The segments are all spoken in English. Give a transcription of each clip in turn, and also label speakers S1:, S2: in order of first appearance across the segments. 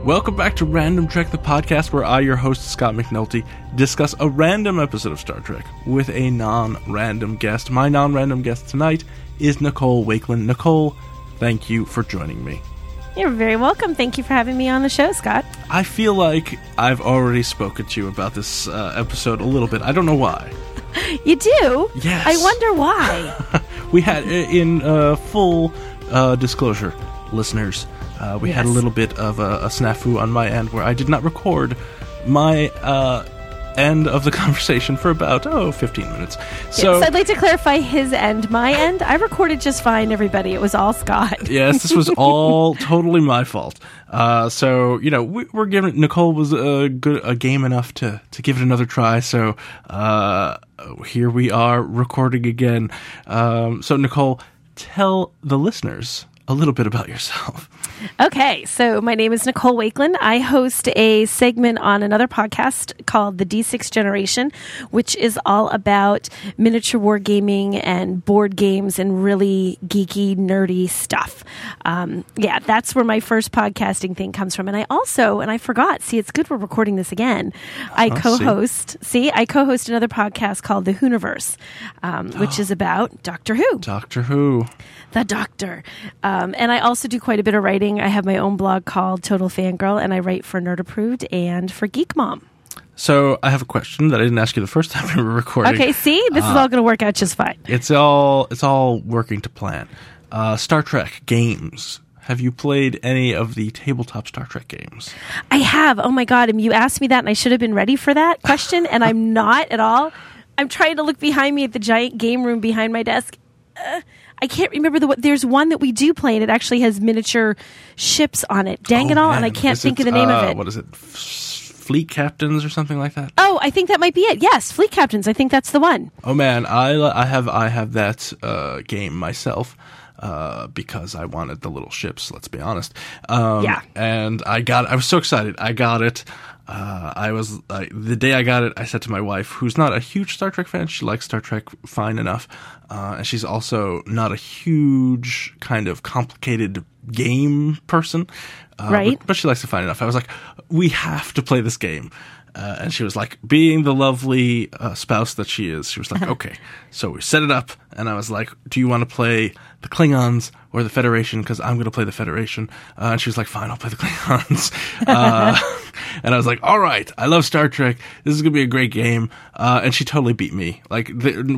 S1: Welcome back to Random Trek, the podcast where I, your host, Scott McNulty, discuss a random episode of Star Trek with a non-random guest. My non-random guest tonight is Nicole Wakelin. Nicole, thank you for joining me.
S2: You're very welcome. Thank you for having me on the show, Scott.
S1: I feel like I've already spoken to you about this episode a little bit. I don't know why.
S2: You do?
S1: Yes.
S2: I wonder why.
S1: We had, in full disclosure, listeners, we had a little bit of a snafu on my end where I did not record my end of the conversation for about 15 minutes. So
S2: yes, I'd like to clarify his end, my end. I recorded just fine, everybody. It was all Scott.
S1: Yes, this was all totally my fault. So we're giving Nicole was a game enough to give it another try. So here we are recording again. So Nicole, tell the listeners a little bit about yourself.
S2: Okay, so my name is Nicole Wakelin. I host a segment on another podcast called The D6 Generation, which is all about miniature wargaming and board games and really geeky, nerdy stuff. That's where my first podcasting thing comes from. And I also, and I forgot, see, it's good we're recording this again. I co-host another podcast called The Whoniverse, which is about Doctor Who.
S1: Doctor Who.
S2: The Doctor. And I also do quite a bit of writing. I have my own blog called Total Fangirl, and I write for Nerd Approved and for Geek Mom.
S1: So I have a question that I didn't ask you the first time we were recording.
S2: Okay, see? This is all going to work out just fine.
S1: It's all working to plan. Star Trek games. Have you played any of the tabletop Star Trek games?
S2: I have. Oh my God. And you asked me that, and I should have been ready for that question, and I'm not at all. I'm trying to look behind me at the giant game room behind my desk. I can't remember there's one that we do play, and it actually has miniature ships on it. Dang it all, and I can't think of the name of it.
S1: What is it? Fleet Captains or something like that?
S2: Oh, I think that might be it. Yes, Fleet Captains. I think that's the one.
S1: Oh man, I have that game myself. Because I wanted the little ships, let's be honest. And I was so excited. I got it. The day I got it, I said to my wife, who's not a huge Star Trek fan, she likes Star Trek fine enough, and she's also not a huge kind of complicated game person,
S2: right?
S1: But she likes it fine enough. I was like, we have to play this game. And she was like, being the lovely spouse that she is, she was like, okay. So we set it up, and I was like, do you want to play the Klingons or the Federation? Because I'm going to play the Federation. And she was like, fine, I'll play the Klingons. And I was like, all right, I love Star Trek. This is going to be a great game. And she totally beat me. Like,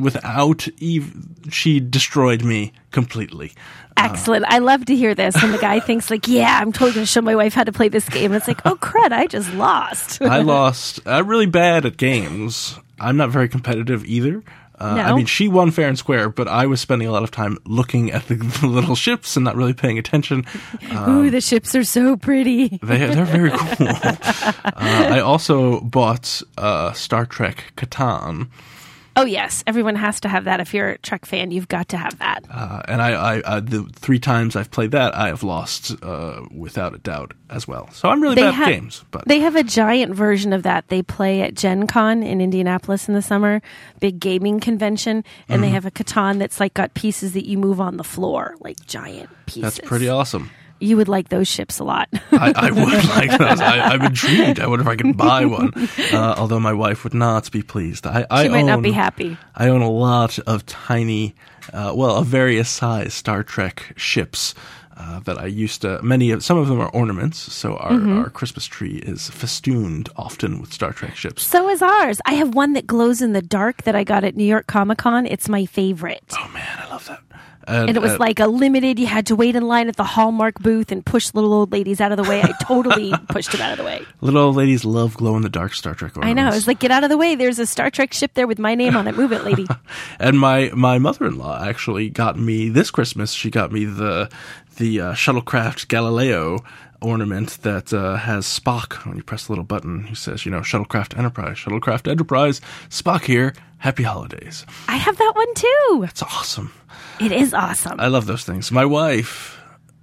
S1: she destroyed me completely.
S2: Excellent. I love to hear this. And the guy thinks like, yeah, I'm totally going to show my wife how to play this game. It's like, oh, crud, I just lost.
S1: I lost. I'm really bad at games. I'm not very competitive either.
S2: No.
S1: I mean, she won fair and square, but I was spending a lot of time looking at the little ships and not really paying attention.
S2: Ooh, the ships are so pretty.
S1: They're very cool. I also bought Star Trek Catan.
S2: Oh, yes. Everyone has to have that. If you're a Trek fan, you've got to have that.
S1: And I the 3 times I've played that, I have lost without a doubt as well. So I'm really bad at games. But
S2: they have a giant version of that. They play at Gen Con in Indianapolis in the summer, big gaming convention, and they have a Catan that's like got pieces that you move on the floor, like giant pieces.
S1: That's pretty awesome.
S2: You would like those ships a lot.
S1: I would like those. I'm intrigued. I wonder if I could buy one. Although my wife would not be pleased.
S2: She might not be happy.
S1: I own a lot of tiny, of various size Star Trek ships that I used to. Some of them are ornaments. So our Christmas tree is festooned often with Star Trek ships.
S2: So is ours. I have one that glows in the dark that I got at New York Comic Con. It's my favorite.
S1: Oh man, I love that.
S2: And it was like a limited, you had to wait in line at the Hallmark booth and push little old ladies out of the way. I totally pushed them out of the way.
S1: Little old ladies love glow-in-the-dark Star Trek ornaments.
S2: I know. It was like, get out of the way. There's a Star Trek ship there with my name on it. Move it, lady.
S1: And my mother-in-law actually got me, this Christmas, she got me the Shuttlecraft Galileo ornament that has Spock. When you press the little button, he says, Shuttlecraft Enterprise, Spock here, happy holidays.
S2: I have that one too.
S1: That's awesome.
S2: It is awesome.
S1: I love those things. My wife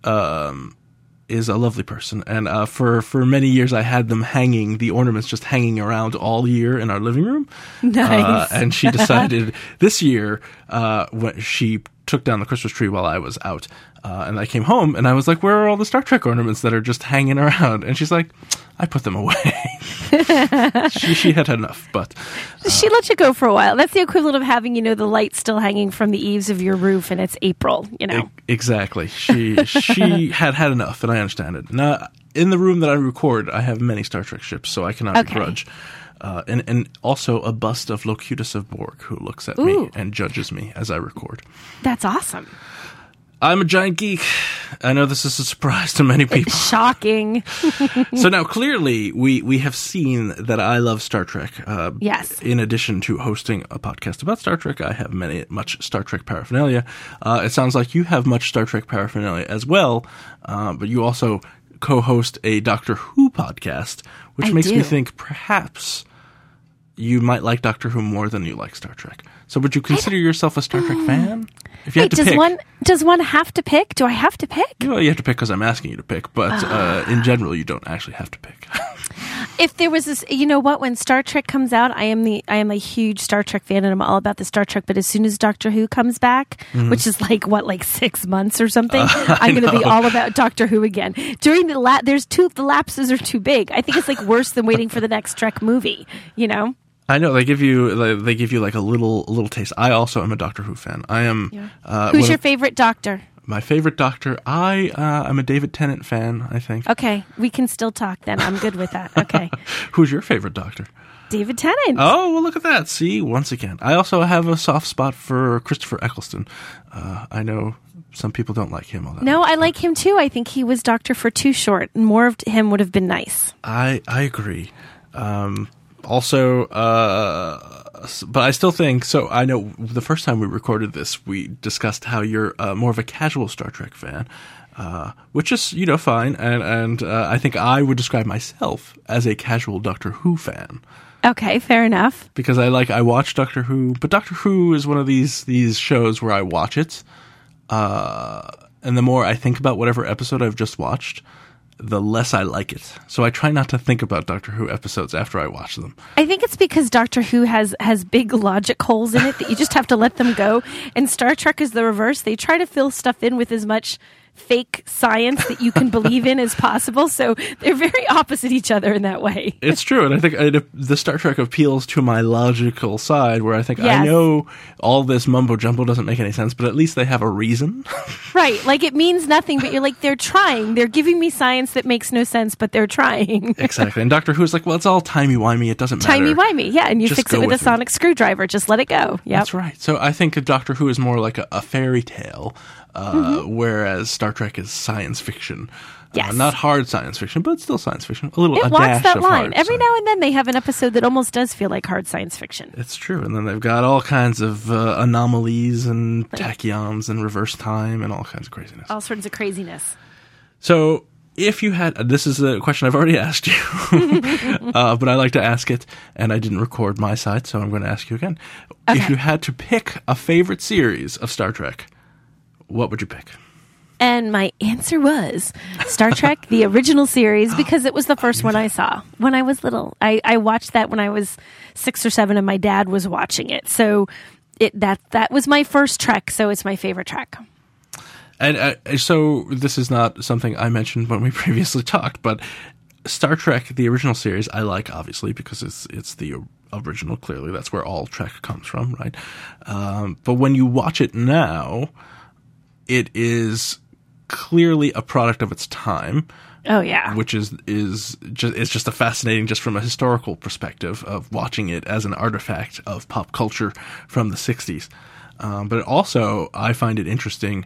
S1: is a lovely person, and for many years I had them hanging, the ornaments just hanging around all year in our living room.
S2: Nice.
S1: And she decided this year, when she took down the Christmas tree while I was out. And I came home and I was like, where are all the Star Trek ornaments that are just hanging around? And she's like, I put them away. she had enough, but...
S2: she let you go for a while. That's the equivalent of having, the light still hanging from the eaves of your roof and it's April,
S1: Exactly. She had enough, and I understand it. Now, in the room that I record, I have many Star Trek ships, so I cannot begrudge. And also a bust of Locutus of Borg, who looks at me and judges me as I record.
S2: That's awesome.
S1: I'm a giant geek. I know this is a surprise to many people.
S2: It's shocking.
S1: So now, clearly, we have seen that I love Star Trek.
S2: Yes.
S1: In addition to hosting a podcast about Star Trek, I have much Star Trek paraphernalia. It sounds like you have much Star Trek paraphernalia as well, but you also co-host a Doctor Who podcast, which makes me think perhaps you might like Doctor Who more than you like Star Trek. So would you consider yourself a Star Trek fan? If you had to pick.
S2: Does one have to pick? Do I have to pick?
S1: Well, you have to pick because I'm asking you to pick, but in general, you don't actually have to pick.
S2: If there was this, when Star Trek comes out, I am a huge Star Trek fan and I'm all about the Star Trek, but as soon as Doctor Who comes back, which is like 6 months or something, I'm going to be all about Doctor Who again. During the lapses are too big. I think it's like worse than waiting for the next Trek movie,
S1: I know they give you like a little taste. I also am a Doctor Who fan. I am.
S2: Yeah. Who's your favorite Doctor?
S1: My favorite Doctor, I'm a David Tennant fan, I think.
S2: Okay, we can still talk then. I'm good with that. Okay.
S1: Who's your favorite Doctor?
S2: David Tennant.
S1: Oh, well, look at that. See, once again. I also have a soft spot for Christopher Eccleston. I know some people don't like him all that
S2: No,
S1: much,
S2: I like him too. I think he was Doctor for too short. More of him would have been nice.
S1: I agree. Also, but I still think, so I know the first time we recorded this, we discussed how you're more of a casual Star Trek fan, which is, fine. And I think I would describe myself as a casual Doctor Who fan.
S2: Okay, fair enough.
S1: Because I watch Doctor Who, but Doctor Who is one of these shows where I watch it, and the more I think about whatever episode I've just watched, the less I like it. So I try not to think about Doctor Who episodes after I watch them.
S2: I think it's because Doctor Who has big logic holes in it that you just have to let them go. And Star Trek is the reverse. They try to fill stuff in with as much fake science that you can believe in as possible. So they're very opposite each other in that way.
S1: It's true. And I think the Star Trek appeals to my logical side where I think
S2: yes.
S1: I know all this mumbo jumbo doesn't make any sense, but at least they have a reason.
S2: Right. Like it means nothing, but you're like, they're trying. They're giving me science that makes no sense, but they're trying.
S1: Exactly. And Doctor Who's like, well, it's all timey-wimey. It doesn't matter.
S2: Timey-wimey. Yeah. And you fix it with a sonic screwdriver. Just let it go. Yep.
S1: That's right. So I think Doctor Who is more like a fairy tale. Whereas Star Trek is science fiction.
S2: Yes.
S1: Not hard science fiction, but still science fiction. A
S2: walks
S1: dash
S2: that
S1: of
S2: line.
S1: hard
S2: Every now and then they have an episode that almost does feel like hard science fiction.
S1: It's true. And then they've got all kinds of anomalies and tachyons and reverse time and all kinds of craziness.
S2: All sorts of craziness.
S1: So if you had, this is a question I've already asked you, but I like to ask it, and I didn't record my side, so I'm going to ask you again.
S2: Okay.
S1: If you had to pick a favorite series of Star Trek, what would you pick?
S2: And my answer was Star Trek, the original series, because it was the first one I saw when I was little. I watched that when I was 6 or 7 and my dad was watching it. So that was my first Trek, so it's my favorite Trek.
S1: And so this is not something I mentioned when we previously talked, but Star Trek, the original series, I like, obviously, because it's the original. Clearly, that's where all Trek comes from, right? But when you watch it now, it is clearly a product of its time.
S2: Oh yeah,
S1: which is just a fascinating, just from a historical perspective of watching it as an artifact of pop culture from the 60s. But also, I find it interesting.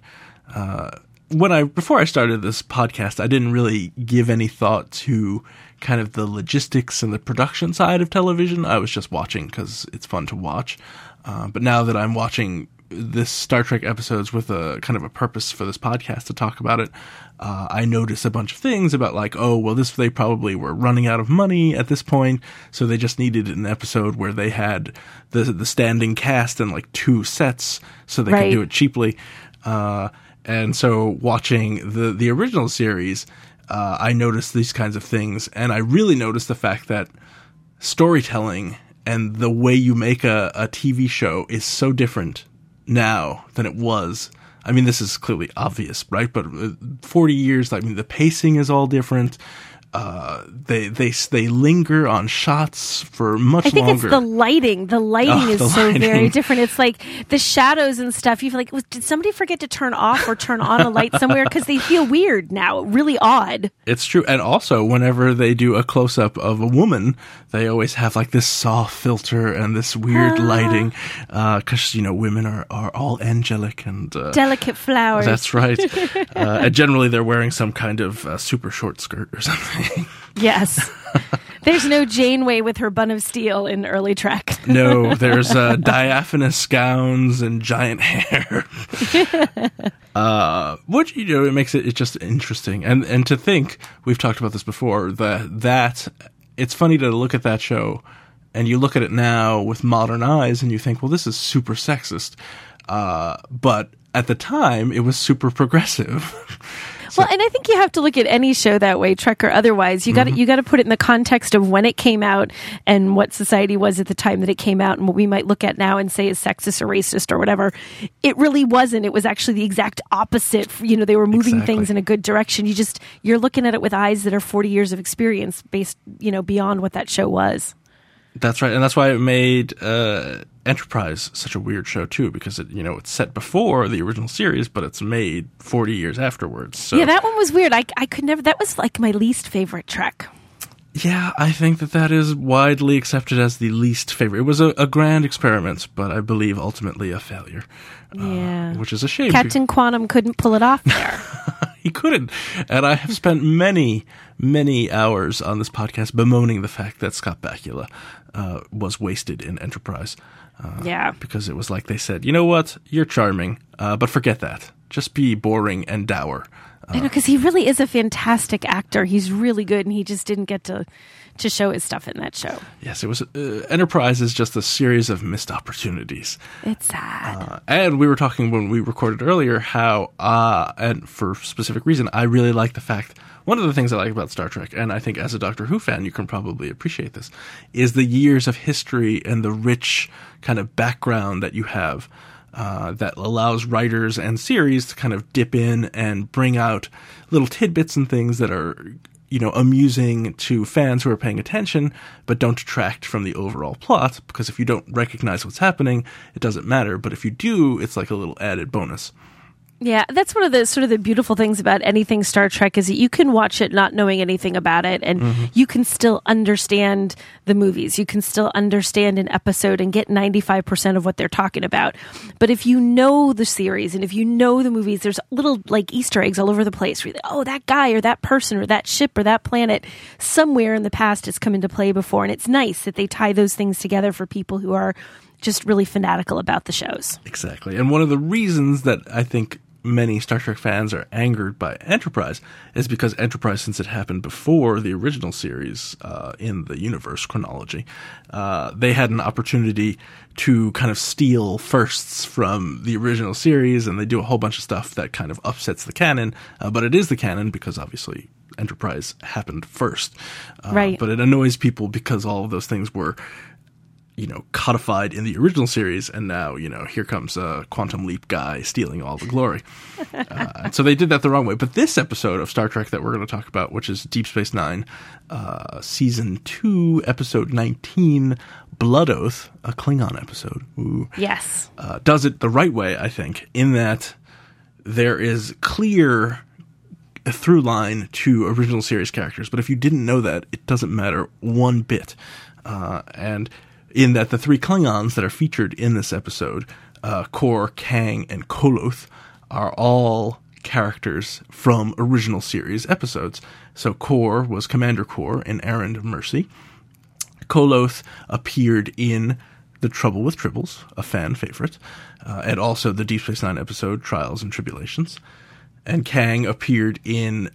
S1: Before I started this podcast, I didn't really give any thought to kind of the logistics and the production side of television. I was just watching because it's fun to watch. But now that I'm watching this Star Trek episodes with a kind of a purpose for this podcast to talk about it, I noticed a bunch of things about like, they probably were running out of money at this point, so they just needed an episode where they had the standing cast and like 2 sets so they could do it cheaply. And so watching the original series, I noticed these kinds of things, and I really noticed the fact that storytelling and the way you make a TV show is so different now than it was. I mean, this is clearly obvious, right? But 40 years, I mean, the pacing is all different. They linger on shots for much longer.
S2: I think it's the lighting. The lighting is so very different. It's like the shadows and stuff. You feel like, did somebody forget to turn off or turn on a light somewhere? Because they feel weird now, really odd.
S1: It's true. And also, whenever they do a close-up of a woman, they always have like this soft filter and this weird lighting. Because, women are all angelic and...
S2: delicate flowers.
S1: That's right. And generally, they're wearing some kind of super short skirt or something.
S2: Yes. There's no Janeway with her bun of steel in early Trek.
S1: No, there's diaphanous gowns and giant hair. Which, it makes it just interesting. And to think, we've talked about this before, that it's funny to look at that show and you look at it now with modern eyes and you think, well, this is super sexist. But at the time, it was super progressive.
S2: Well, and I think you have to look at any show that way, Trek or otherwise. You got to put it in the context of when it came out and what society was at the time that it came out, and what we might look at now and say is sexist or racist or whatever. It really wasn't. It was actually the exact opposite. They were moving things in a good direction. You're looking at it with eyes that are 40 years of experience based, beyond what that show was.
S1: That's right, and that's why it made Enterprise such a weird show too, because it's set before the original series, but it's made 40 years afterwards. So.
S2: Yeah, that one was weird. I could never. That was like my least favorite Trek.
S1: Yeah, I think that is widely accepted as the least favorite. It was a grand experiment, but I believe ultimately a failure.
S2: Yeah,
S1: which is a shame.
S2: Captain Quantum couldn't pull it off there.
S1: He couldn't. And I have spent many, many hours on this podcast bemoaning the fact that Scott Bakula was wasted in Enterprise. Because it was like they said, you know what? You're charming, but forget that. Just be boring and dour.
S2: I know, because he really is a fantastic actor. He's really good, and he just didn't get to show his stuff in that show.
S1: Yes, it was. Enterprise is just a series of missed opportunities.
S2: It's sad.
S1: And we were talking when we recorded earlier how, and for specific reason, I really like the fact. One of the things I like about Star Trek, and I think as a Doctor Who fan you can probably appreciate this, is the years of history and the rich kind of background that you have that allows writers and series to kind of dip in and bring out little tidbits and things that are, amusing to fans who are paying attention, but don't detract from the overall plot, because if you don't recognize what's happening, it doesn't matter. But if you do, it's like a little added bonus.
S2: Yeah, that's one of the sort of the beautiful things about anything Star Trek is that you can watch it not knowing anything about it, and you can still understand the movies. You can still understand an episode and get 95% of what they're talking about. But if you know the series and if you know the movies, there's little like Easter eggs all over the place. Where you're like, oh, that guy or that person or that ship or that planet somewhere in the past has come into play before. And it's nice that they tie those things together for people who are just really fanatical about the shows.
S1: Exactly. And one of the reasons that I think many Star Trek fans are angered by Enterprise is because Enterprise, since it happened before the original series in the universe chronology, they had an opportunity to kind of steal firsts from the original series, and they do a whole bunch of stuff that kind of upsets the canon, but it is the canon because obviously Enterprise happened first.
S2: Right.
S1: But it annoys people because all of those things were codified in the original series, and now, here comes a Quantum Leap guy stealing all the glory. So they did that the wrong way. But this episode of Star Trek that we're going to talk about, which is Deep Space Nine, Season 2, Episode 19, Blood Oath, a Klingon episode. Ooh.
S2: Yes.
S1: Does it the right way, I think, in that there is clear a through line to original series characters. But if you didn't know that, it doesn't matter one bit. And in that the three Klingons that are featured in this episode, Kor, Kang, and Koloth, are all characters from original series episodes. So Kor was Commander Kor in Errand of Mercy. Koloth appeared in The Trouble with Tribbles, a fan favorite, and also the Deep Space Nine episode Trials and Tribulations. And Kang appeared in,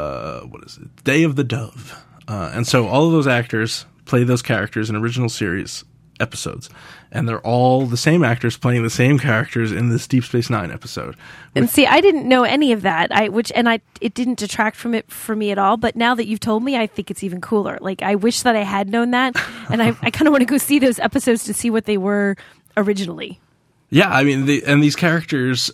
S1: Day of the Dove. And so all of those actors play those characters in original series episodes, and they're all the same actors playing the same characters in this Deep Space Nine episode.
S2: And see, I didn't know any of that. It didn't detract from it for me at all. But now that you've told me, I think it's even cooler. Like, I wish that I had known that, and I kind of want to go see those episodes to see what they were originally.
S1: Yeah, I mean, these characters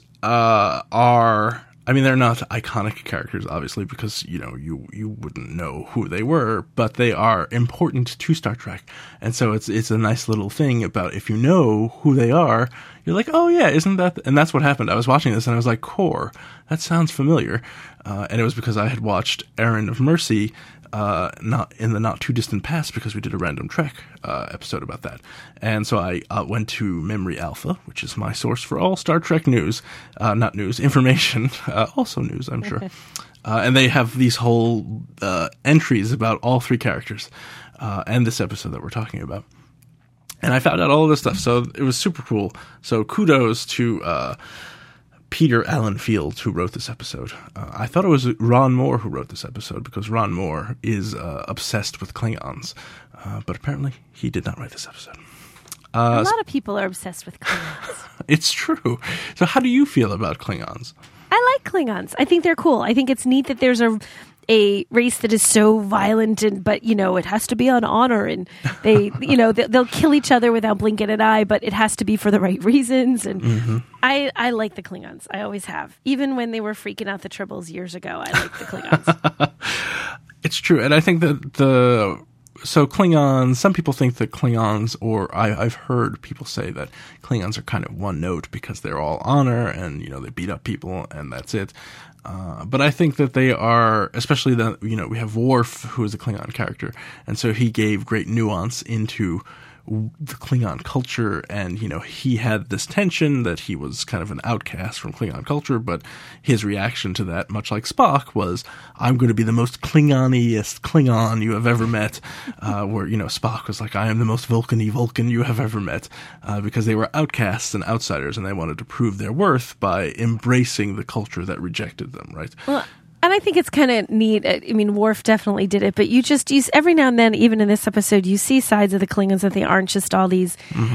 S1: are... I mean, they're not iconic characters, obviously, because, you wouldn't know who they were, but they are important to Star Trek. And so it's a nice little thing about if you know who they are, you're like, oh yeah, isn't that... And that's what happened. I was watching this and I was like, Core, that sounds familiar. And it was because I had watched Errand of Mercy not in the not too distant past, because we did a Random Trek episode about that. And so I went to Memory Alpha, which is my source for all Star Trek news, not news, information, also news, I'm sure. And they have these whole entries about all three characters and this episode that we're talking about. And I found out all of this stuff, so it was super cool. So kudos to Peter Allen Field, who wrote this episode. I thought it was Ron Moore who wrote this episode, because Ron Moore is obsessed with Klingons. But apparently he did not write this episode.
S2: A lot of people are obsessed with Klingons.
S1: It's true. So how do you feel about Klingons?
S2: I like Klingons. I think they're cool. I think it's neat that there's a race that is so violent, but it has to be on honor, and they they'll kill each other without blinking an eye, but it has to be for the right reasons. And I like the Klingons. I always have, even when they were freaking out the Tribbles years ago. I like the Klingons.
S1: It's true, and I think that so Klingons, some people think that Klingons, or I've heard people say that Klingons are kind of one note because they're all honor and, they beat up people and that's it. But I think that they are, especially we have Worf, who is a Klingon character, and so he gave great nuance into the Klingon culture, and, he had this tension that he was kind of an outcast from Klingon culture, but his reaction to that, much like Spock, was, I'm going to be the most Klingon-iest Klingon you have ever met, where, Spock was like, I am the most Vulcan-y Vulcan you have ever met, because they were outcasts and outsiders, and they wanted to prove their worth by embracing the culture that rejected them, right?
S2: Well, and I think it's kind of neat. I mean, Worf definitely did it, but you every now and then, even in this episode, you see sides of the Klingons that they aren't just all these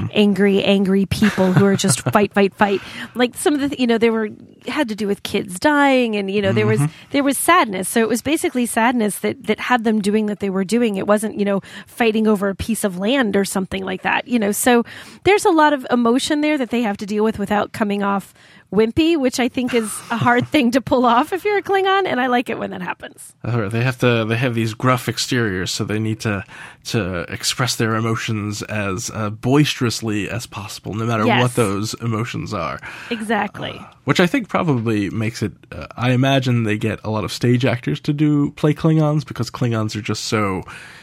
S2: angry people who are just fight. Like some of the, they had to do with kids dying, and there was sadness. So it was basically sadness that had them doing what they were doing. It wasn't fighting over a piece of land or something like that. So there's a lot of emotion there that they have to deal with without coming off wimpy, which I think is a hard thing to pull off if you're a Klingon, and I like it when that happens.
S1: They have these gruff exteriors, so they need to express their emotions as boisterously as possible, no matter what those emotions are.
S2: Exactly.
S1: Which I think probably makes it. I imagine they get a lot of stage actors to play Klingons, because Klingons are just so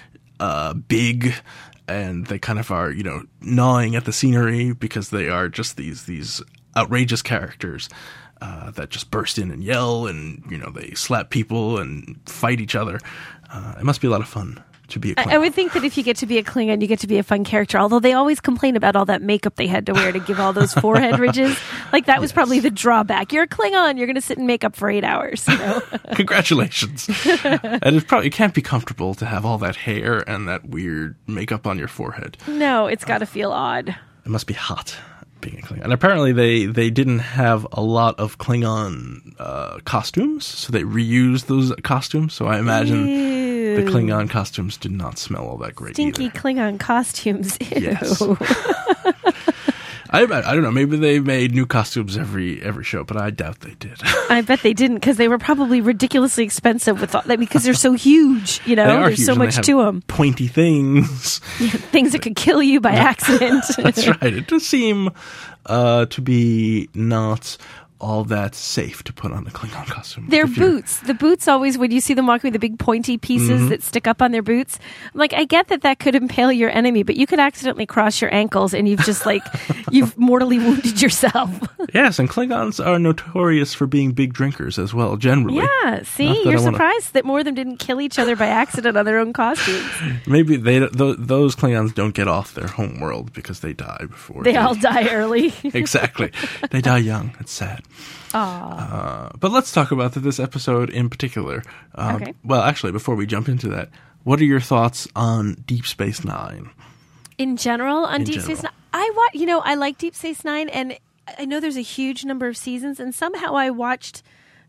S1: big. And they kind of are, gnawing at the scenery, because they are just these outrageous characters that just burst in and yell, and they slap people and fight each other. It must be a lot of fun to be a Klingon.
S2: I would think that if you get to be a Klingon, you get to be a fun character, although they always complain about all that makeup they had to wear to give all those forehead ridges. Like, that was probably the drawback. You're a Klingon, you're going to sit in makeup for 8 hours.
S1: Congratulations. And it can't be comfortable to have all that hair and that weird makeup on your forehead.
S2: No, it's got to feel odd.
S1: It must be hot being a Klingon. And apparently they didn't have a lot of Klingon costumes, so they reused those costumes. So I imagine the Klingon costumes did not smell all that great
S2: Stinky
S1: either.
S2: Klingon costumes. Ew.
S1: Yes. I don't know. Maybe they made new costumes every show, but I doubt they did.
S2: I bet they didn't, because they were probably ridiculously expensive with all that, because they're so huge. There's
S1: huge,
S2: so much to them.
S1: Pointy things,
S2: things that could kill you by accident.
S1: That's right. It does seem to be not all that safe to put on a Klingon costume.
S2: Their boots. The boots always, when you see them walking with the big pointy pieces that stick up on their boots, I get that could impale your enemy, but you could accidentally cross your ankles and you've just you've mortally wounded yourself.
S1: Yes, and Klingons are notorious for being big drinkers as well, generally.
S2: Yeah, see, you're surprised that more of them didn't kill each other by accident on their own costumes.
S1: Maybe those Klingons don't get off their home world because they die before.
S2: They all die early.
S1: Exactly. They die young. It's sad. But let's talk about this episode in particular.
S2: Okay.
S1: Well, actually, before we jump into that, what are your thoughts on Deep Space Nine?
S2: In general, on Deep Space Nine, I like Deep Space Nine, and I know there's a huge number of seasons, and somehow I watched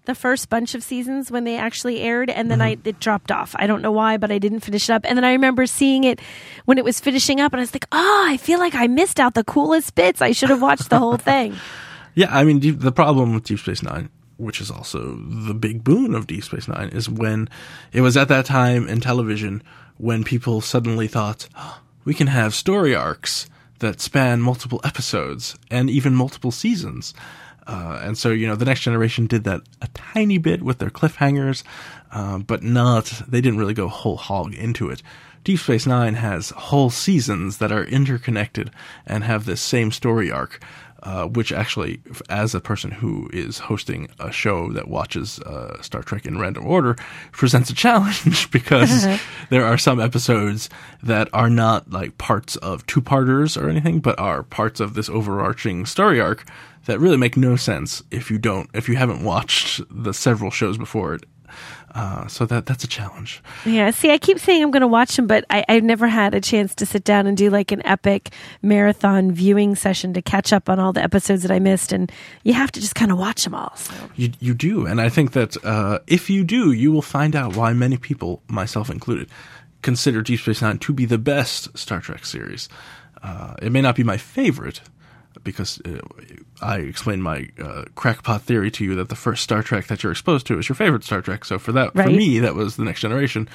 S2: the first bunch of seasons when they actually aired, and then it dropped off. I don't know why, but I didn't finish it up. And then I remember seeing it when it was finishing up, and I was like, I feel like I missed out the coolest bits. I should have watched the whole thing.
S1: Yeah, I mean, the problem with Deep Space Nine, which is also the big boon of Deep Space Nine, is when it was at that time in television when people suddenly thought, we can have story arcs that span multiple episodes and even multiple seasons. And so, The Next Generation did that a tiny bit with their cliffhangers, but they didn't really go whole hog into it. Deep Space Nine has whole seasons that are interconnected and have this same story arc, which actually, as a person who is hosting a show that watches Star Trek in random order, presents a challenge because there are some episodes that are not like parts of two-parters or anything, but are parts of this overarching story arc that really make no sense if you haven't watched the several shows before it. So that's a challenge.
S2: Yeah. See, I keep saying I'm going to watch them, but I've never had a chance to sit down and do like an epic marathon viewing session to catch up on all the episodes that I missed. And you have to just kind of watch them all. So.
S1: You do. And I think that if you do, you will find out why many people, myself included, consider Deep Space Nine to be the best Star Trek series. It may not be my favorite, because I explained my crackpot theory to you that the first Star Trek that you're exposed to is your favorite Star Trek. So for me, that was The Next Generation.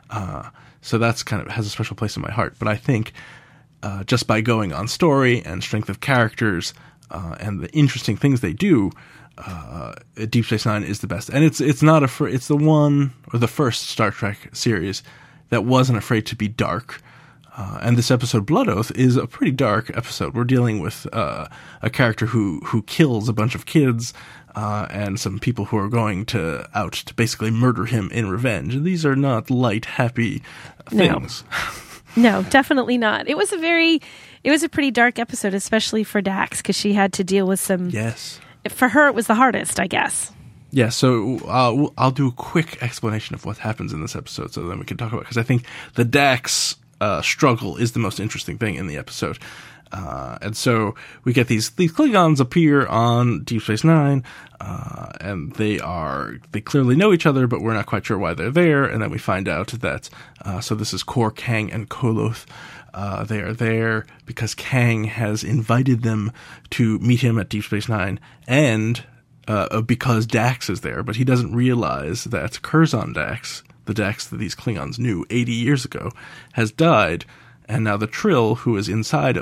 S1: So that's kind of has a special place in my heart. But I think just by going on story and strength of characters and the interesting things they do, Deep Space Nine is the best. And it's the one or the first Star Trek series that wasn't afraid to be dark. And this episode, Blood Oath, is a pretty dark episode. We're dealing with a character who kills a bunch of kids and some people who are going out to basically murder him in revenge. These are not light, happy things.
S2: No, definitely not. It was a pretty dark episode, especially for Dax, because she had to deal with some...
S1: Yes.
S2: For her, it was the hardest, I guess.
S1: Yeah, so I'll do a quick explanation of what happens in this episode, so then we can talk about it, because I think the Dax... struggle is the most interesting thing in the episode. And so we get these Klingons appear on Deep Space Nine, and they clearly know each other, but we're not quite sure why they're there. And then we find out that, so this is Kor, Kang, and Koloth. They are there because Kang has invited them to meet him at Deep Space Nine, and because Dax is there, but he doesn't realize that Curzon Dax, the Dax that these Klingons knew 80 years ago, has died, and now the Trill, who is was inside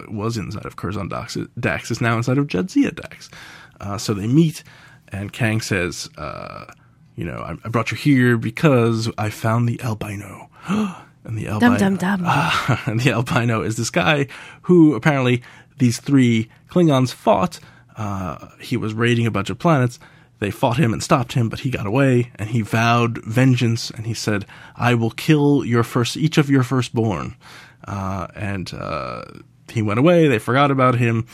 S1: of Curzon Dax, is now inside of Jadzia Dax. So they meet, and Kang says, I brought you here because I found the albino. And the albino, and the albino is this guy who apparently these three Klingons fought. He was raiding a bunch of planets. They fought him and stopped him, but he got away, and he vowed vengeance, and he said, I will kill each of your firstborn. And he went away. They forgot about him.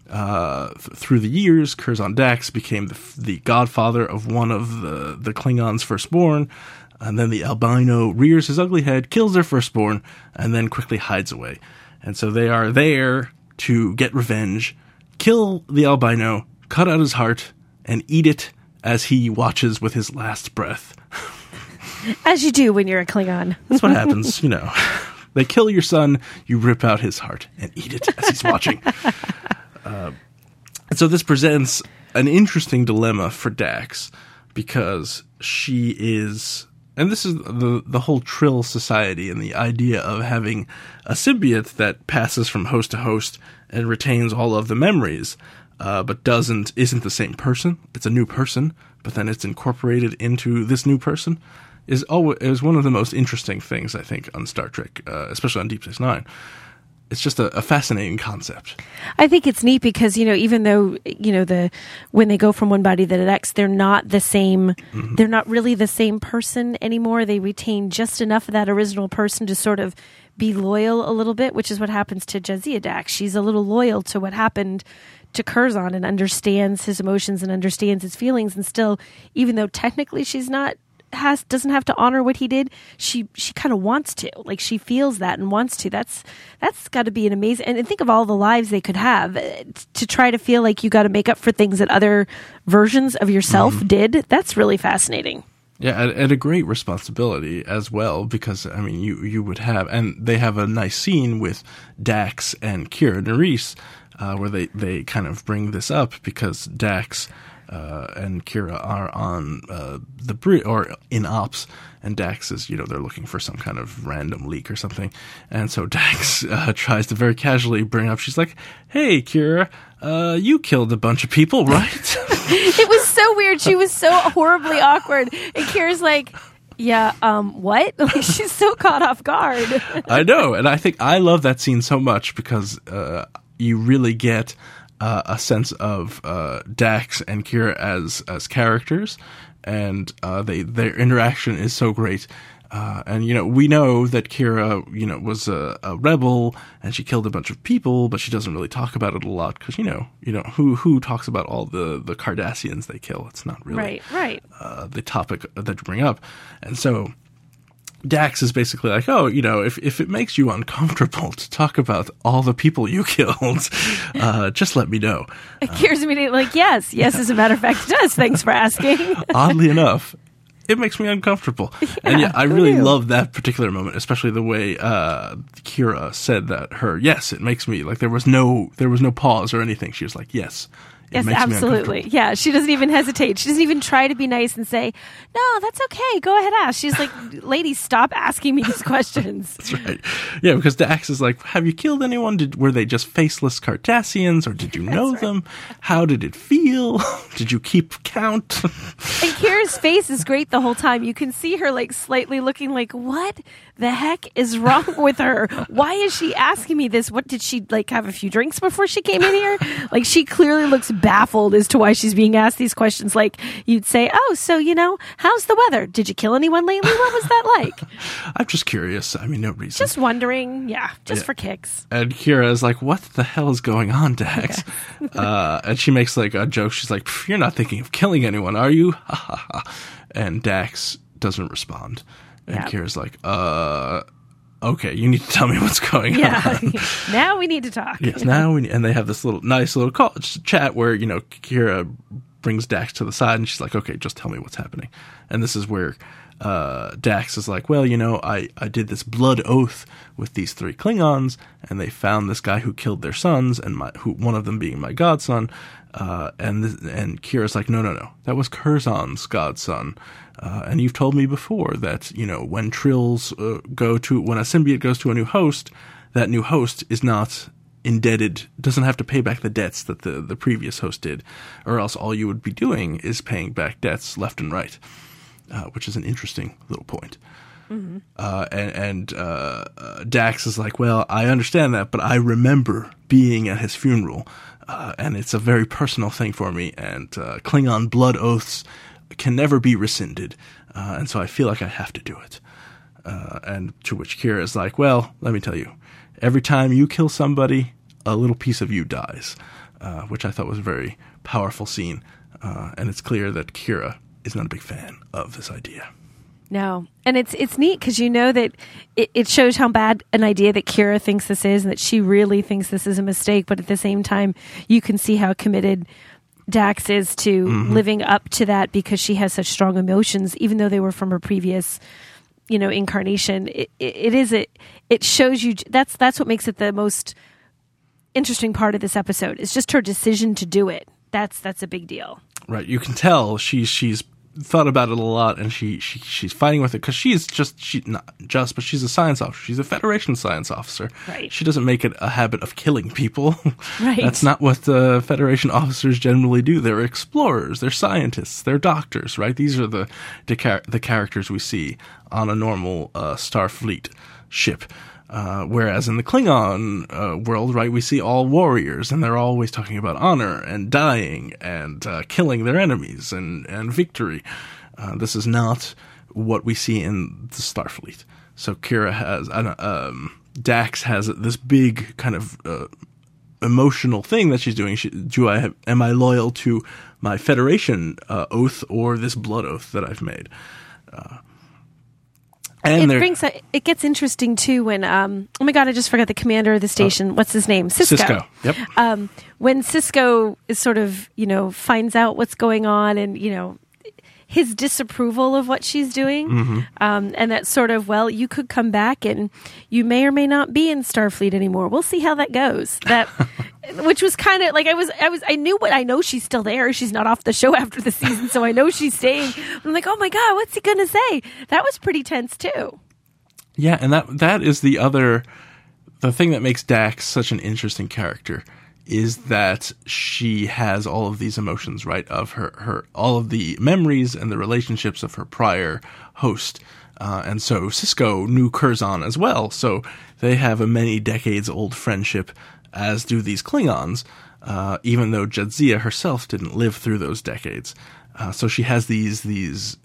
S1: Through the years, Curzon Dax became the godfather of one of the Klingons' firstborn, and then the albino rears his ugly head, kills their firstborn, and then quickly hides away. And so they are there to get revenge, kill the albino, cut out his heart, and eat it as he watches with his last breath.
S2: As you do when you're a Klingon.
S1: That's what happens, They kill your son, you rip out his heart, and eat it as he's watching. And so this presents an interesting dilemma for Dax, because she is... And this is the whole Trill society and the idea of having a symbiote that passes from host to host and retains all of the memories, but isn't the same person. It's a new person, but then it's incorporated into this new person, is one of the most interesting things, I think, on Star Trek, especially on Deep Space Nine. It's just a fascinating concept.
S2: I think it's neat because, even though, when they go from one body to the next, they're not the same. Mm-hmm. They're not really the same person anymore. They retain just enough of that original person to sort of be loyal a little bit, which is what happens to Jadzia Dax. She's a little loyal to what happened to Curzon and understands his emotions and understands his feelings. And still, even though technically she's not doesn't have to honor what he did. She kind of wants to, like, she feels that and wants to. That's got to be an amazing, and think of all the lives they could have to try to feel like you got to make up for things that other versions of yourself did. That's really fascinating.
S1: Yeah, and a great responsibility as well, because, I mean, you would have, and they have a nice scene with Dax and Kira Nerys, where they kind of bring this up, because Dax and Kira are on the bridge, or in ops, and Dax is, they're looking for some kind of random leak or something, and so Dax tries to very casually bring up, she's like, hey, Kira, you killed a bunch of people, right?
S2: It was so weird. She was so horribly awkward, and Kira's like, yeah, what? Like, she's so caught off guard.
S1: I know, and I love that scene so much, because you really get a sense of Dax and Kira as characters, and their interaction is so great. And we know that Kira, was a rebel, and she killed a bunch of people, but she doesn't really talk about it a lot, because who talks about all the Cardassians they kill? It's not really
S2: right.
S1: The topic that you bring up, and so Dax is basically like, oh, if it makes you uncomfortable to talk about all the people you killed, just let me know.
S2: Kira's immediately like, yes, as a matter of fact, it does. Thanks for asking.
S1: Oddly enough, it makes me uncomfortable. Yeah, and I really love that particular moment, especially the way Kira said that it makes me, like, there was no pause or anything. She was like, yes.
S2: Yes, absolutely. Yeah, she doesn't even hesitate. She doesn't even try to be nice and say, no, that's okay. Go ahead, ask. She's like, lady, stop asking me these questions.
S1: That's right. Yeah, because Dax is like, have you killed anyone? Were they just faceless Cardassians, or did you know them? How did it feel? Did you keep count?
S2: And Kira's face is great the whole time. You can see her, like, slightly looking like, what the heck is wrong with her? Why is she asking me this? What, did she, like, have a few drinks before she came in here? Like, she clearly looks baffled as to why she's being asked these questions. Like, you'd say, oh, so, how's the weather? Did you kill anyone lately? What was that like?
S1: I'm just curious. I mean, no reason.
S2: Just wondering. Yeah, for kicks.
S1: And Kira is like, what the hell is going on, Dax? And she makes, like, a joke. She's like, you're not thinking of killing anyone, are you? And Dax doesn't respond. And Kira's like, okay, you need to tell me what's going on.
S2: Now we need to talk.
S1: Yes, and they have this nice little chat where, Kira brings Dax to the side, and she's like, okay, just tell me what's happening. And this is where Dax is like, well, I did this blood oath with these 3 Klingons, and they found this guy who killed their sons, and one of them being my godson. And Kira's like, no, that was Curzon's godson. And you've told me before that, when Trills when a symbiote goes to a new host, that new host is not indebted, doesn't have to pay back the debts that the previous host did, or else all you would be doing is paying back debts left and right, which is an interesting little point. Mm-hmm. And Dax is like, well, I understand that, but I remember being at his funeral, and it's a very personal thing for me, and Klingon blood oaths can never be rescinded, and so I feel like I have to do it. And to which Kira is like, well, let me tell you, every time you kill somebody, a little piece of you dies, which I thought was a very powerful scene, and it's clear that Kira is not a big fan of this idea.
S2: No. And it's neat because that it shows how bad an idea that Kira thinks this is, and that she really thinks this is a mistake, but at the same time, you can see how committed Dax is to living up to that, because she has such strong emotions, even though they were from her previous, incarnation. It shows you, that's what makes it the most interesting part of this episode. It's just her decision to do it. That's a big deal.
S1: Right. You can tell she's thought about it a lot, and she's fighting with it, because she's but she's a science officer. She's a Federation science officer.
S2: Right.
S1: She doesn't make it a habit of killing people.
S2: Right.
S1: That's not what the Federation officers generally do. They're explorers. They're scientists. They're doctors. Right. These are the characters we see on a normal Starfleet ship. Whereas in the Klingon world, right, we see all warriors, and they're always talking about honor and dying and killing their enemies and victory. This is not what we see in the Starfleet. So Kira has, Dax has this big kind of emotional thing that she's doing. Am I loyal to my Federation oath or this blood oath that I've made? And
S2: it gets interesting too when oh my god, I just forgot the commander of the station. What's his name? Sisko.
S1: Yep.
S2: When Sisko is sort of, finds out what's going on and, his disapproval of what she's doing, and that sort of, well, you could come back and you may or may not be in Starfleet anymore. We'll see how that goes. That, which was kind of like I know she's still there. She's not off the show after the season, so I know she's staying. I'm like, oh my god, what's he gonna say? That was pretty tense too.
S1: Yeah, and that is the thing that makes Dax such an interesting character. Is that she has all of these emotions, right, of her all of the memories and the relationships of her prior host. And so Sisko knew Curzon as well, so they have a many decades old friendship, as do these Klingons, even though Jadzia herself didn't live through those decades. So she has these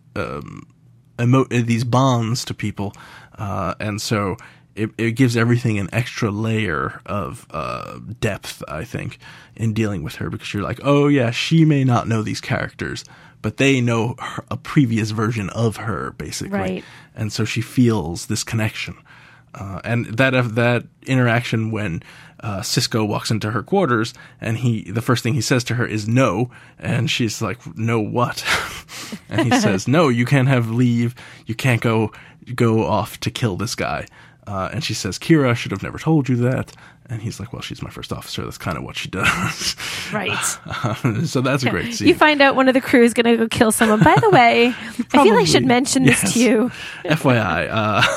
S1: bonds to people, and so it gives everything an extra layer of depth, I think, in dealing with her, because you're like, oh yeah, she may not know these characters, but they know a previous version of her, basically.
S2: Right.
S1: And so she feels this connection. And that interaction when Sisko walks into her quarters and the first thing he says to her is no, and she's like, no what? And he says, no, you can't have leave, you can't go off to kill this guy. And she says, Kira should have never told you that. And he's like, well, she's my first officer. That's kind of what she does.
S2: Right.
S1: So that's a great scene.
S2: You find out one of the crew is going to go kill someone. By the way, I feel I should mention this to you.
S1: FYI,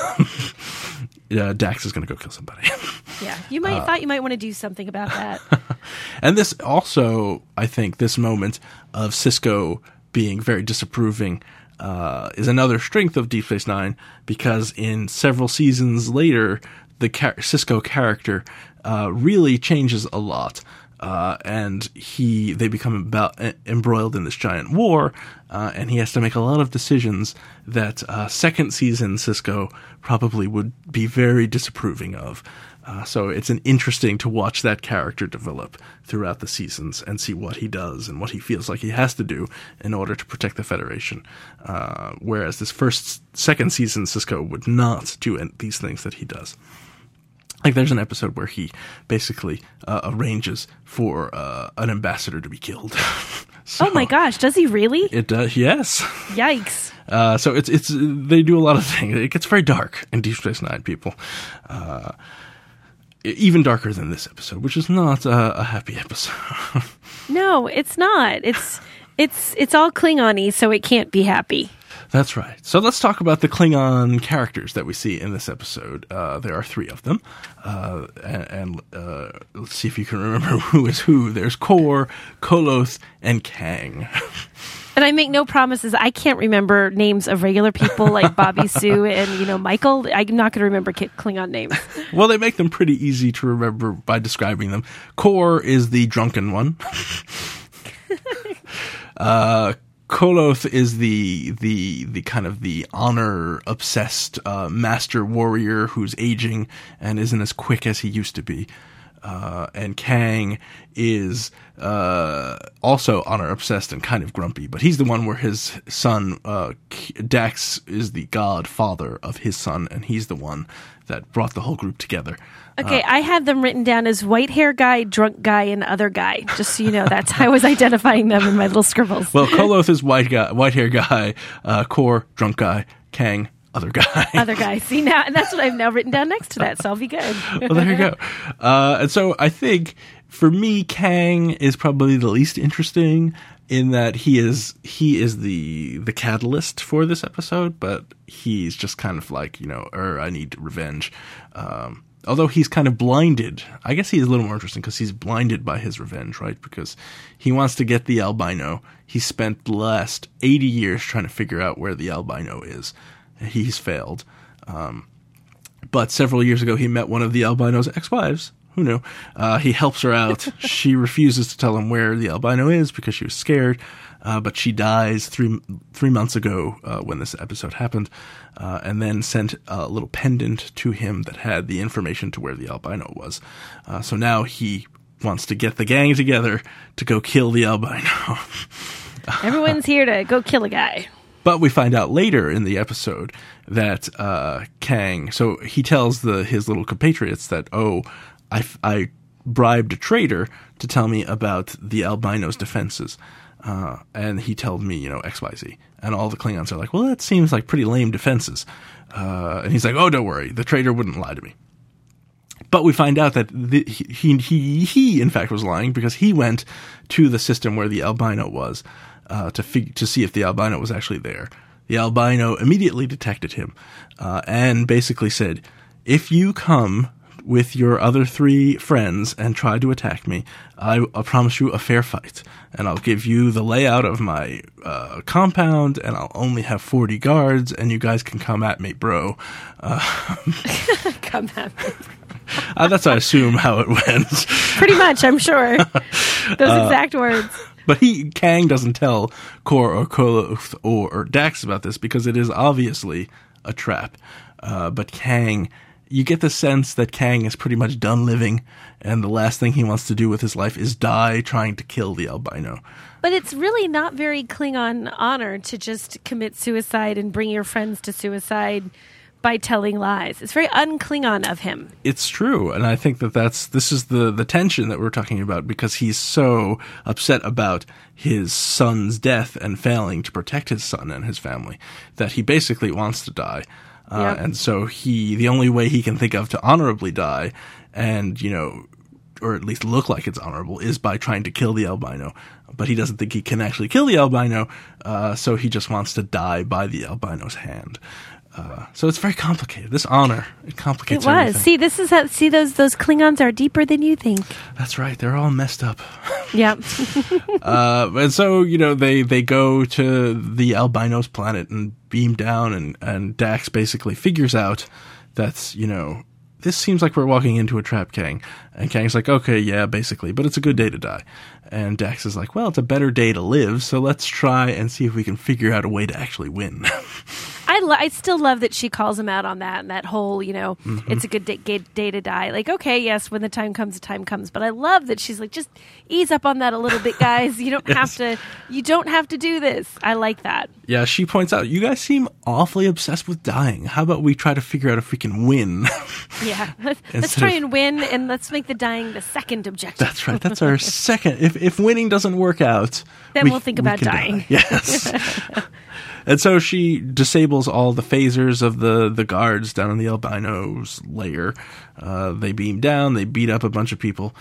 S1: Dax is going to go kill somebody.
S2: Yeah, you thought you might want to do something about that.
S1: And this also, I think, this moment of Sisko being very disapproving is another strength of Deep Space Nine, because in several seasons later, the Sisko character really changes a lot, and they become embroiled in this giant war, and he has to make a lot of decisions that second season Sisko probably would be very disapproving of. So it's interesting to watch that character develop throughout the seasons and see what he does and what he feels like he has to do in order to protect the Federation. Whereas this second season, Sisko would not do these things that he does. Like there's an episode where he basically arranges for an ambassador to be killed. So,
S2: oh my gosh, does he really?
S1: It does, yes.
S2: Yikes.
S1: So they do a lot of things. It gets very dark in Deep Space Nine, people. Even darker than this episode, which is not a happy episode.
S2: No, it's not. It's all Klingon-y, so it can't be happy.
S1: That's right. So let's talk about the Klingon characters that we see in this episode. There are 3 of them. And let's see if you can remember who is who. There's Kor, Koloth, and Kang.
S2: And I make no promises. I can't remember names of regular people like Bobby Sue and, Michael. I'm not going to remember Klingon names.
S1: Well, they make them pretty easy to remember by describing them. Kor is the drunken one. Koloth is the kind of the honor-obsessed master warrior who's aging and isn't as quick as he used to be. And Kang is also honor-obsessed and kind of grumpy, but he's the one where his son, Dax, is the godfather of his son, and he's the one that brought the whole group together.
S2: Okay, I had them written down as white hair guy, drunk guy, and other guy. Just so you know, that's how I was identifying them in my little scribbles.
S1: Well, Koloth is white hair guy, Kor, drunk guy, Kang, other guy.
S2: Other guy. See, now, and that's what I've now written down next to that, so I'll be good.
S1: Well, there you go. And so I think, for me, Kang is probably the least interesting in that he is the catalyst for this episode, but he's just kind of like, I need revenge. Although he's kind of blinded. I guess he's a little more interesting because he's blinded by his revenge, right? Because he wants to get the albino. He spent the last 80 years trying to figure out where the albino is. He's failed. But several years ago, he met one of the albino's ex-wives. Who knew? He helps her out. She refuses to tell him where the albino is because she was scared. But she dies three months ago when this episode happened, and then sent a little pendant to him that had the information to where the albino was. So now he wants to get the gang together to go kill the albino.
S2: Everyone's here to go kill a guy.
S1: But we find out later in the episode that Kang, so he tells his little compatriots that, I bribed a traitor to tell me about the albino's defenses. And he told me, XYZ. And all the Klingons are like, well, that seems like pretty lame defenses. And he's like, oh, don't worry. The traitor wouldn't lie to me. But we find out that he in fact was lying, because he went to the system where the albino was to see if the albino was actually there. The albino immediately detected him and basically said, if you come with your other 3 friends and try to attack me, I'll promise you a fair fight. And I'll give you the layout of my compound, and I'll only have 40 guards, and you guys can come at me, bro.
S2: Come at me.
S1: That's, I assume, how it went.
S2: Pretty much, I'm sure. Those exact words.
S1: But Kang doesn't tell Kor or Koloth or Dax about this, because it is obviously a trap. But Kang, you get the sense that Kang is pretty much done living, and the last thing he wants to do with his life is die trying to kill the albino.
S2: But it's really not very Klingon honor to just commit suicide and bring your friends to suicide by telling lies. It's very un-Klingon of him. It's
S1: true, and I think this is the tension that we're talking about, because he's so upset about his son's death and failing to protect his son and his family that he basically wants to die. Yep. And so the only way he can think of to honorably die, and, or at least look like it's honorable, is by trying to kill the albino. But he doesn't think he can actually kill the albino, so he just wants to die by the albino's hand. So it's very complicated. This honor, it complicates everything.
S2: See, those Klingons are deeper than you think.
S1: That's right. They're all messed up.
S2: Yep.
S1: And so, they go to the albino's planet and beam down, and Dax basically figures out that, this seems like we're walking into a trap, Kang. And Kang's like, okay, yeah, basically, but it's a good day to die. And Dax is like, well, it's a better day to live, so let's try and see if we can figure out a way to actually win.
S2: I still love that she calls him out on that, and that whole, it's a good day to die. Like, okay, yes, when the time comes, the time comes. But I love that she's like, just ease up on that a little bit, guys. You don't have to do this. I like that.
S1: Yeah, she points out, you guys seem awfully obsessed with dying. How about we try to figure out if we can win?
S2: Yeah, let's try and win, and let's make the dying the second objective.
S1: That's right. That's our second. If winning doesn't work out,
S2: then we'll think about dying.
S1: Die. Yes. And so she disables all the phasers of the guards down in the albino's lair. They beam down. They beat up a bunch of people.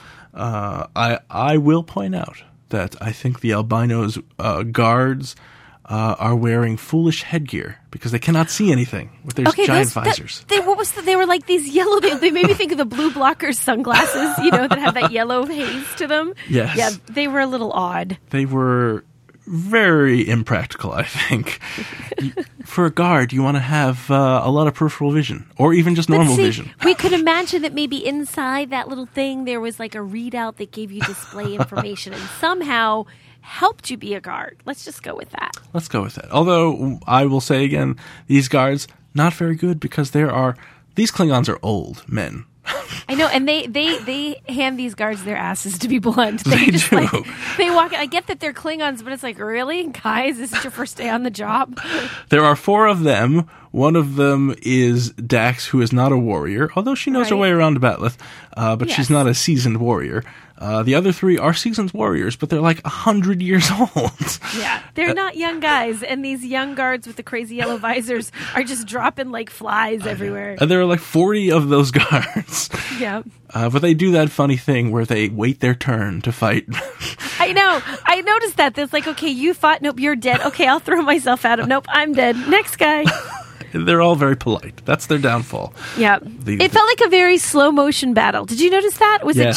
S1: I will point out that I think the albino's guards are wearing foolish headgear because they cannot see anything with their giant visors.
S2: They were like these yellow. They made me think of the Blue Blockers sunglasses, that have that yellow haze to them.
S1: Yes.
S2: Yeah, they were a little odd.
S1: They were very impractical, I think. For a guard, you want to have a lot of peripheral vision, or even just normal vision.
S2: We could imagine that maybe inside that little thing there was like a readout that gave you display information and somehow helped you be a guard. Let's just go with that.
S1: Let's go with that. Although, I will say again, these guards, not very good, because these Klingons are old men.
S2: I know, and they hand these guards their asses, to be blunt.
S1: They just do.
S2: They walk. I get that they're Klingons, but it's like, really, guys, this is your first day on the job?
S1: There are 4 of them. One of them is Dax, who is not a warrior, although she knows her way around Batleth, but she's not a seasoned warrior. The other 3 are seasoned warriors, but they're like 100 years old.
S2: Yeah, they're not young guys, and these young guards with the crazy yellow visors are just dropping like flies everywhere.
S1: And there are like 40 of those guards.
S2: Yeah.
S1: But they do that funny thing where they wait their turn to fight.
S2: I know. I noticed that. There's like, okay, you fought. Nope, you're dead. Okay, I'll throw myself at him. Nope, I'm dead. Next guy.
S1: They're all very polite. That's their downfall.
S2: Yeah. It felt like a very slow motion battle. Did you notice that?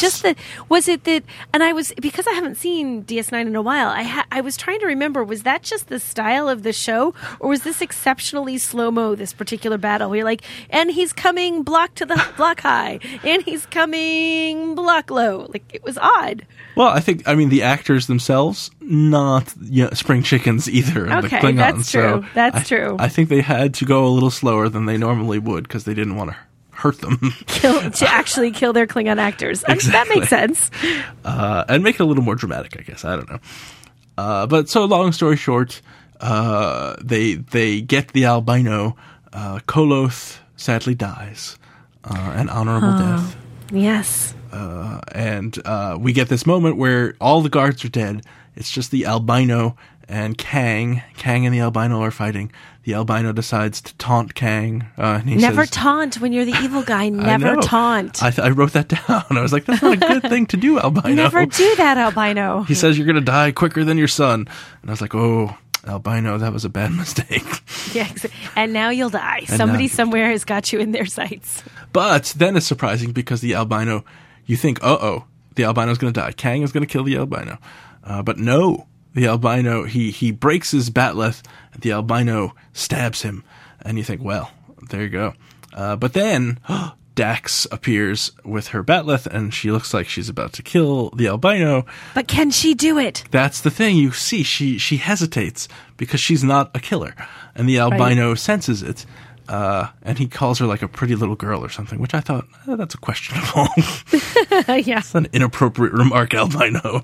S2: Because I haven't seen DS9 in a while, I was trying to remember, was that just the style of the show, or was this exceptionally slow-mo, this particular battle? Where you're like, and he's coming block high, and he's coming block low. Like, it was odd.
S1: Well, the actors themselves, not spring chickens either.
S2: Okay,
S1: the Klingons,
S2: that's true. That's true.
S1: I think they had to go a little slower than they normally would because they didn't want to hurt them.
S2: To actually kill their Klingon actors. Exactly. That makes sense.
S1: And make it a little more dramatic, I guess. I don't know. But so long story short, they get the albino. Koloth sadly dies, an honorable death.
S2: Yes.
S1: And we get this moment where all the guards are dead. It's just the albino and Kang. Kang and the albino are fighting. The albino decides to taunt Kang. And he
S2: never
S1: says,
S2: taunt when you're the evil guy. Never taunt.
S1: I wrote that down. I was like, that's not a good thing to do, albino.
S2: Never do that, albino.
S1: He says you're going to die quicker than your son. And I was like, oh, albino, that was a bad mistake.
S2: Yeah, and now you'll die. Somebody somewhere has got you in their sights.
S1: But then it's surprising because the albino, you think, the albino's going to die. Kang is going to kill the albino. But no, the albino, he breaks his bat'leth, and the albino stabs him. And you think, well, there you go. But then Dax appears with her bat'leth, and she looks like she's about to kill the albino.
S2: But can she do it?
S1: That's the thing. You see, she hesitates because she's not a killer. And the albino senses it. And he calls her like a pretty little girl or something, which I thought, that's questionable.
S2: Yeah.
S1: That's an inappropriate remark, albino.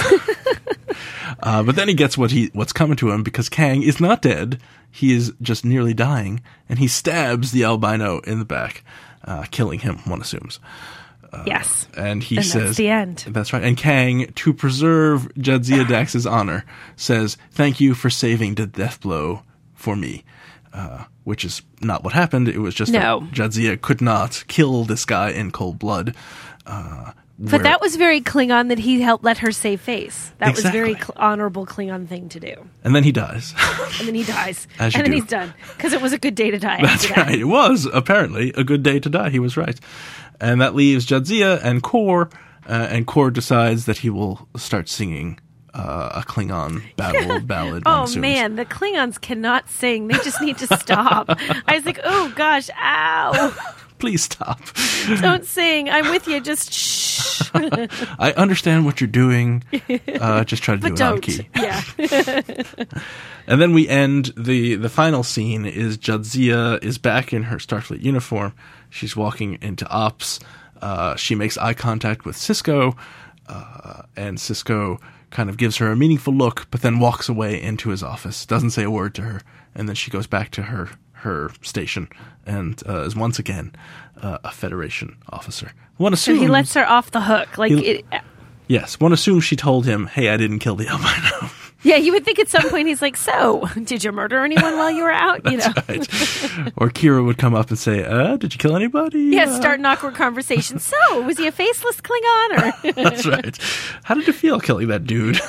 S1: But then he gets what's coming to him because Kang is not dead. He is just nearly dying, and he stabs the albino in the back, killing him, one assumes.
S2: Yes.
S1: And he says...
S2: that's the end.
S1: That's right. And Kang, to preserve Jadzia Dax's honor, says, "Thank you for saving the death blow for me." Which is not what happened. It was just that Jadzia could not kill this guy in cold blood.
S2: But that was very Klingon that he helped let her save face. That was very honorable Klingon thing to do.
S1: And then he dies.
S2: And then he dies.
S1: And
S2: then he's done. Because it was a good day to die.
S1: That's right. It was, apparently, a good day to die. He was right. And that leaves Jadzia and Kor. And Kor decides that he will start singing a Klingon ballad.
S2: Oh, man, the Klingons cannot sing. They just need to stop. I was like, oh, gosh, ow.
S1: Please stop.
S2: Don't sing. I'm with you. Just shh.
S1: I understand what you're doing. Just try to do it on key.
S2: Yeah.
S1: And then we end, the final scene is Jadzia is back in her Starfleet uniform. She's walking into ops. She makes eye contact with Sisko, and Sisko kind of gives her a meaningful look, but then walks away into his office, doesn't say a word to her, and then she goes back to her station and is once again a Federation officer. One assumes
S2: so he lets her off the hook.
S1: Yes, one assumes she told him, "Hey, I didn't kill the albino."
S2: Yeah, you would think at some point he's like, "So, did you murder anyone while you were out?"
S1: That's right. Or Kira would come up and say, "Did you kill anybody?"
S2: Yeah, start an awkward conversation. So, was he a faceless Klingon? Or
S1: That's right. How did you feel killing that dude?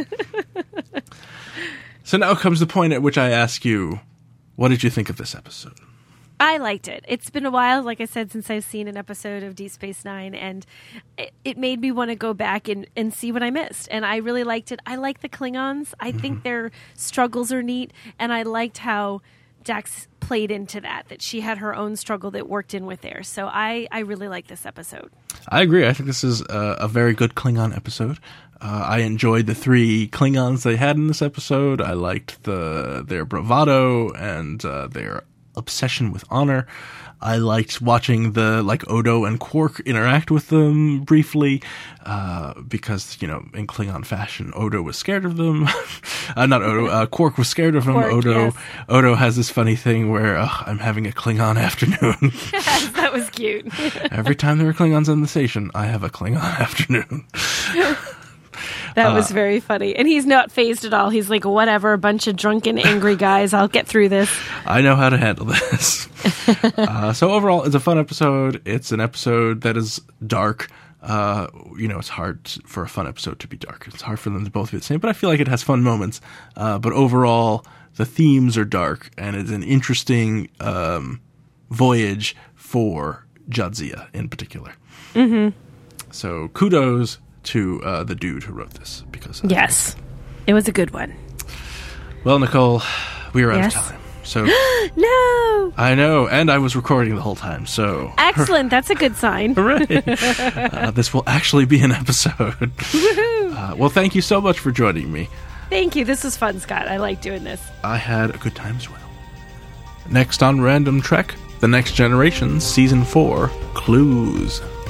S1: So now comes the point at which I ask you, what did you think of this episode?
S2: I liked it. It's been a while, like I said, since I've seen an episode of Deep Space Nine, and it made me want to go back and see what I missed. And I really liked it. I like the Klingons. I think their struggles are neat, and I liked how Dax played into that she had her own struggle that worked in with theirs. So I really like this episode. I
S1: agree. I think this is a very good Klingon episode. I enjoyed the 3 Klingons they had in this episode. I liked their bravado and their obsession with honor. I liked watching Odo and Quark interact with them briefly, because, in Klingon fashion, Odo was scared of them. Not Odo, Quark was scared of him. Odo has this funny thing where, I'm having a Klingon afternoon.
S2: Yes, that was cute.
S1: Every time there are Klingons on the station, I have a Klingon afternoon.
S2: That was very funny. And he's not fazed at all. He's like, whatever, a bunch of drunken, angry guys. I'll get through this.
S1: I know how to handle this. So overall, it's a fun episode. It's an episode that is dark. It's hard for a fun episode to be dark. It's hard for them to both be the same, but I feel like it has fun moments. But overall, the themes are dark, and it's an interesting voyage for Jadzia in particular. Mm-hmm. So kudos to the dude who wrote this, because
S2: yes, it was a good one.
S1: Well, Nicole, we are out of time. So
S2: no,
S1: I know, and I was recording the whole time. So
S2: excellent, that's a good sign.
S1: Hooray! This will actually be an episode. Well, thank you so much for joining me.
S2: Thank you. This was fun, Scott. I like doing this.
S1: I had a good time as well. Next on Random Trek, The Next Generation, Season 4, Clues.